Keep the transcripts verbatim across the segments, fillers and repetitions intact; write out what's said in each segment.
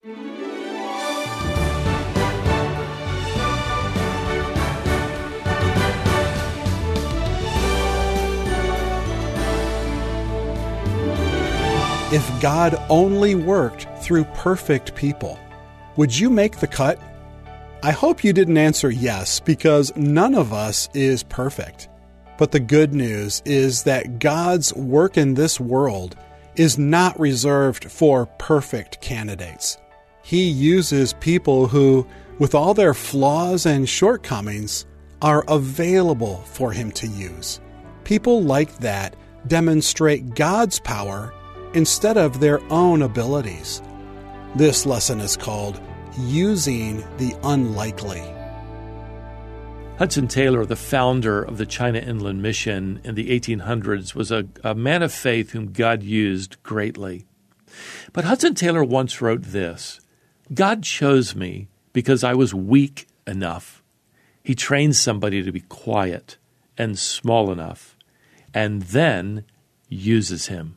If God only worked through perfect people, would you make the cut? I hope you didn't answer yes, because none of us is perfect. But the good news is that God's work in this world is not reserved for perfect candidates. He uses people who, with all their flaws and shortcomings, are available for Him to use. People like that demonstrate God's power instead of their own abilities. This lesson is called Using the Unlikely. Hudson Taylor, the founder of the China Inland Mission in the eighteen hundreds, was a, a man of faith whom God used greatly. But Hudson Taylor once wrote this: God chose me because I was weak enough. He trained somebody to be quiet and small enough, and then uses him.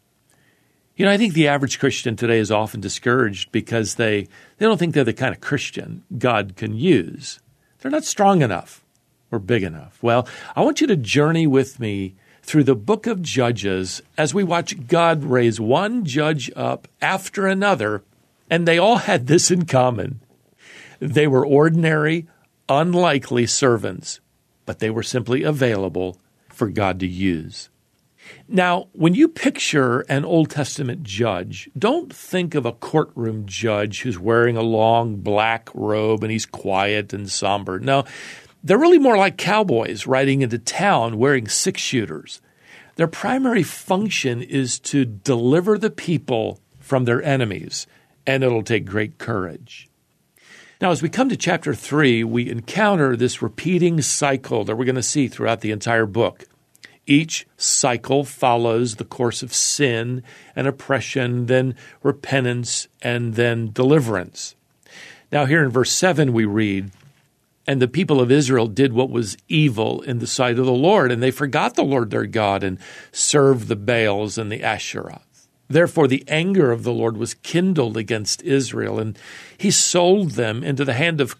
You know, I think the average Christian today is often discouraged because they, they don't think they're the kind of Christian God can use. They're not strong enough or big enough. Well, I want you to journey with me through the book of Judges as we watch God raise one judge up after another, and they all had this in common. They were ordinary, unlikely servants, but they were simply available for God to use. Now, when you picture an Old Testament judge, don't think of a courtroom judge who's wearing a long black robe and he's quiet and somber. No, they're really more like cowboys riding into town wearing six-shooters. Their primary function is to deliver the people from their enemies, and it'll take great courage. Now, as we come to chapter three, we encounter this repeating cycle that we're going to see throughout the entire book. Each cycle follows the course of sin and oppression, then repentance, and then deliverance. Now here in verse seven we read, "And the people of Israel did what was evil in the sight of the Lord, and they forgot the Lord their God and served the Baals and the Asherahs. Therefore the anger of the Lord was kindled against Israel, and he sold them into the hand of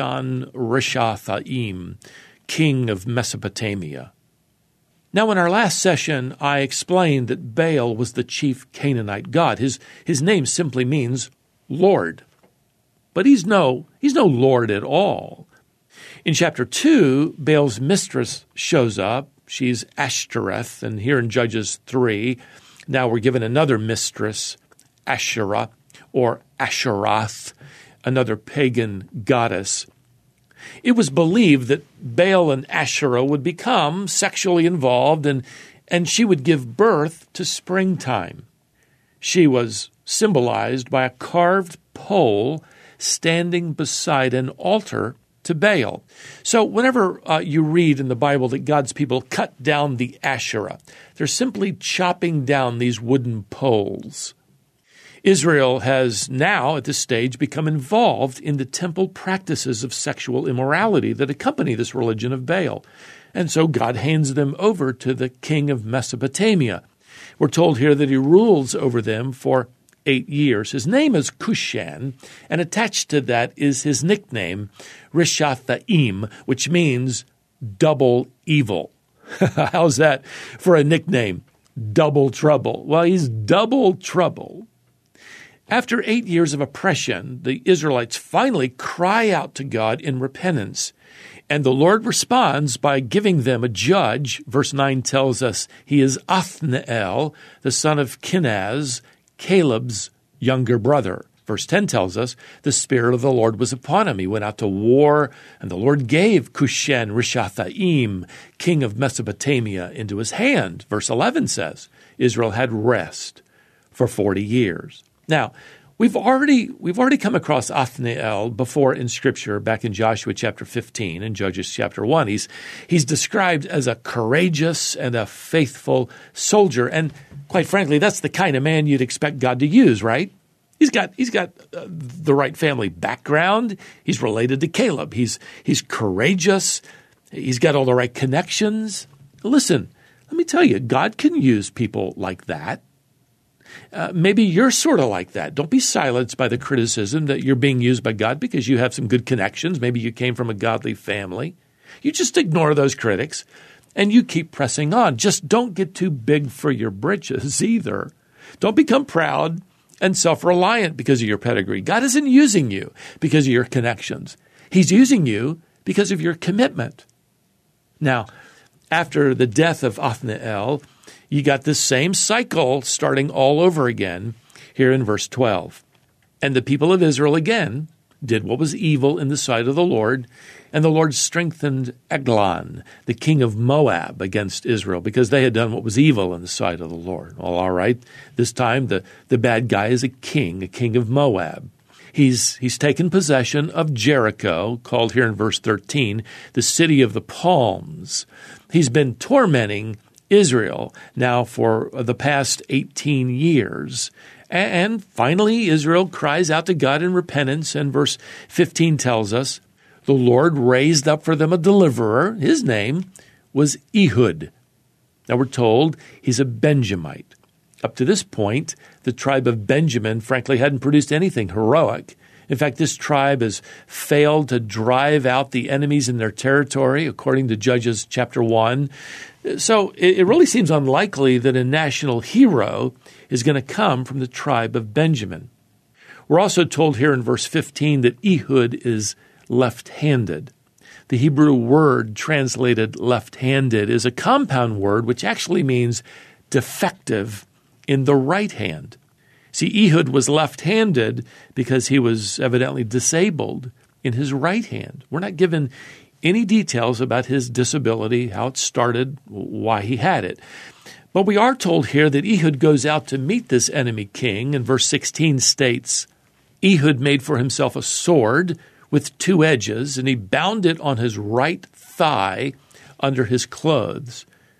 Cushan-Rishathaim, king of Mesopotamia." Now, in our last session, I explained that Baal was the chief Canaanite god. His, his name simply means Lord. But he's no, he's no Lord at all. In chapter two, Baal's mistress shows up. She's Ashtoreth. And here in Judges three, now we're given another mistress, Asherah, or Asheroth, another pagan goddess. It was believed that Baal and Asherah would become sexually involved, and, and she would give birth to springtime. She was symbolized by a carved pole standing beside an altar to Baal. So whenever uh, you read in the Bible that God's people cut down the Asherah, they're simply chopping down these wooden poles. Israel has now, at this stage, become involved in the temple practices of sexual immorality that accompany this religion of Baal. And so God hands them over to the king of Mesopotamia. We're told here that he rules over them for eight years. His name is Cushan, and attached to that is his nickname, Rishathaim, which means double evil. How's that for a nickname? Double trouble. Well, he's double trouble. After eight years of oppression, the Israelites finally cry out to God in repentance, and the Lord responds by giving them a judge. Verse nine tells us he is Othniel, the son of Kenaz, Caleb's younger brother. Verse ten tells us the Spirit of the Lord was upon him. He went out to war, and the Lord gave Cushan-Rishathaim, king of Mesopotamia, into his hand. Verse eleven says Israel had rest for forty years. Now, we've already we've already come across Othniel before in Scripture, back in Joshua chapter fifteen and Judges chapter one. He's he's described as a courageous and a faithful soldier, and quite frankly, that's the kind of man you'd expect God to use, right? He's got he's got uh, the right family background. He's related to Caleb. He's he's courageous. He's got all the right connections. Listen, let me tell you, God can use people like that. Uh, maybe you're sort of like that. Don't be silenced by the criticism that you're being used by God because you have some good connections. Maybe you came from a godly family. You just ignore those critics and you keep pressing on. Just don't get too big for your britches either. Don't become proud and self-reliant because of your pedigree. God isn't using you because of your connections. He's using you because of your commitment. Now, after the death of Othniel, you got this same cycle starting all over again here in verse twelve. And the people of Israel again did what was evil in the sight of the Lord, and the Lord strengthened Eglon, the king of Moab, against Israel, because they had done what was evil in the sight of the Lord. Well, all right, this time the, the bad guy is a king, a king of Moab. He's, he's taken possession of Jericho, called here in verse thirteen, the city of the palms. He's been tormenting Israel now for the past eighteen years. And finally, Israel cries out to God in repentance, and verse fifteen tells us, the Lord raised up for them a deliverer. His name was Ehud. Now we're told he's a Benjamite. Up to this point, the tribe of Benjamin, frankly, hadn't produced anything heroic. In fact, this tribe has failed to drive out the enemies in their territory, according to Judges chapter one. So it really seems unlikely that a national hero is going to come from the tribe of Benjamin. We're also told here in verse fifteen that Ehud is left-handed. The Hebrew word translated left-handed is a compound word which actually means defective in the right hand. See, Ehud was left-handed because he was evidently disabled in his right hand. We're not given any details about his disability, how it started, why he had it. But we are told here that Ehud goes out to meet this enemy king, and verse sixteen states, Ehud made for himself a sword with two edges, and he bound it on his right thigh under his clothes.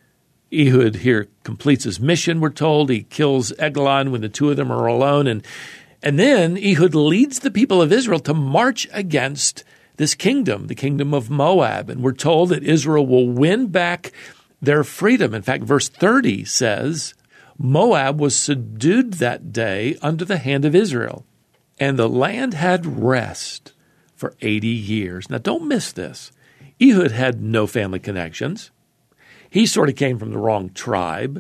Ehud here completes his mission, we're told. He kills Eglon when the two of them are alone. And, and then Ehud leads the people of Israel to march against this kingdom, the kingdom of Moab. And we're told that Israel will win back their freedom. In fact, verse thirty says, Moab was subdued that day under the hand of Israel, and the land had rest for eighty years. Now, don't miss this. Ehud had no family connections. He sort of came from the wrong tribe.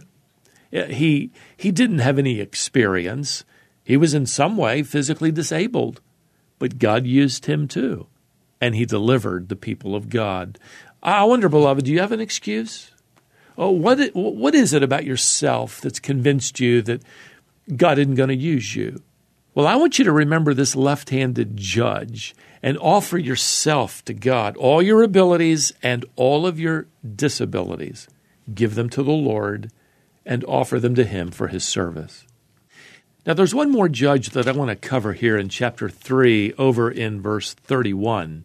He, he didn't have any experience. He was in some way physically disabled, but God used him too, and he delivered the people of God. I wonder, beloved, do you have an excuse? Oh, what, what is it about yourself that's convinced you that God isn't going to use you? Well, I want you to remember this left-handed judge and offer yourself to God, all your abilities and all of your disabilities. Give them to the Lord and offer them to Him for His service. Now, there's one more judge that I want to cover here in chapter three, over in verse thirty-one.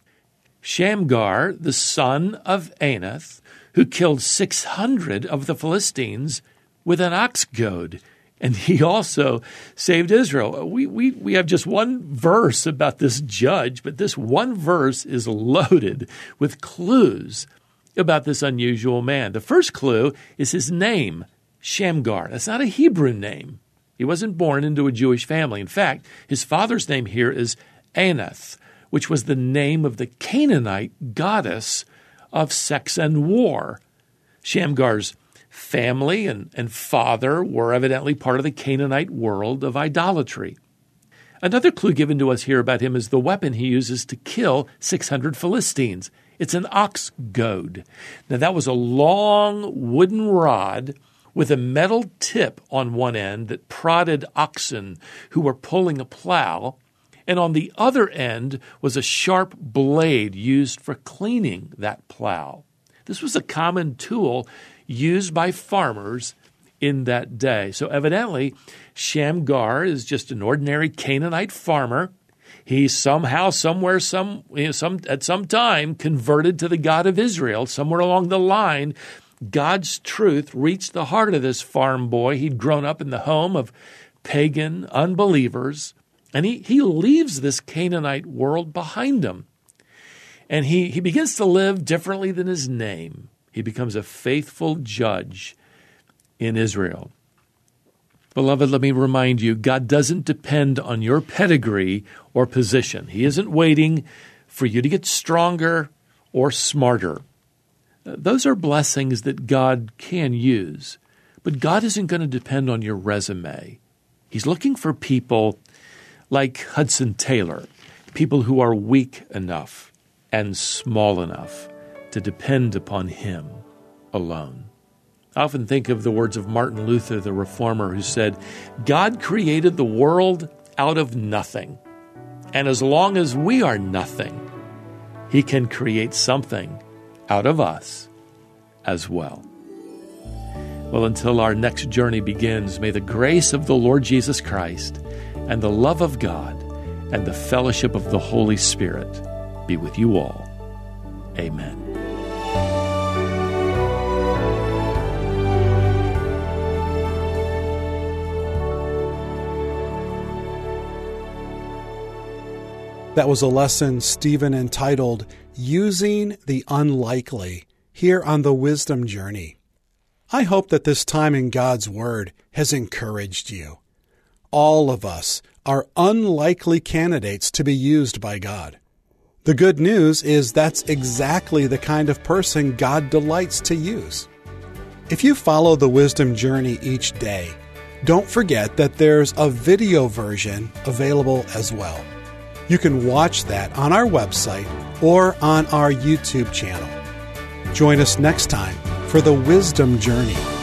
Shamgar, the son of Anath, who killed six hundred of the Philistines with an ox goad. And he also saved Israel. We, we, we have just one verse about this judge, but this one verse is loaded with clues about this unusual man. The first clue is his name, Shamgar. That's not a Hebrew name. He wasn't born into a Jewish family. In fact, his father's name here is Anath, which was the name of the Canaanite goddess of sex and war. Shamgar's family and, and father were evidently part of the Canaanite world of idolatry. Another clue given to us here about him is the weapon he uses to kill six hundred Philistines. It's an ox goad. Now, that was a long wooden rod with a metal tip on one end that prodded oxen who were pulling a plow, and on the other end was a sharp blade used for cleaning that plow. This was a common tool used by farmers in that day. So evidently, Shamgar is just an ordinary Canaanite farmer. He somehow, somewhere, some, you know, some at some time converted to the God of Israel. Somewhere along the line, God's truth reached the heart of this farm boy. He'd grown up in the home of pagan unbelievers, and he, he leaves this Canaanite world behind him. And he, he begins to live differently than his name. He becomes a faithful judge in Israel. Beloved, let me remind you, God doesn't depend on your pedigree or position. He isn't waiting for you to get stronger or smarter. Those are blessings that God can use. But God isn't going to depend on your resume. He's looking for people like Hudson Taylor, people who are weak enough and small enough to depend upon Him alone. I often think of the words of Martin Luther, the reformer, who said, God created the world out of nothing. And as long as we are nothing, He can create something out of us as well. Well, until our next journey begins, may the grace of the Lord Jesus Christ and the love of God and the fellowship of the Holy Spirit be with you all. Amen. That was a lesson Stephen entitled, Using the Unlikely, here on the Wisdom Journey. I hope that this time in God's Word has encouraged you. All of us are unlikely candidates to be used by God. The good news is that's exactly the kind of person God delights to use. If you follow the Wisdom Journey each day, don't forget that there's a video version available as well. You can watch that on our website or on our YouTube channel. Join us next time for the Wisdom Journey.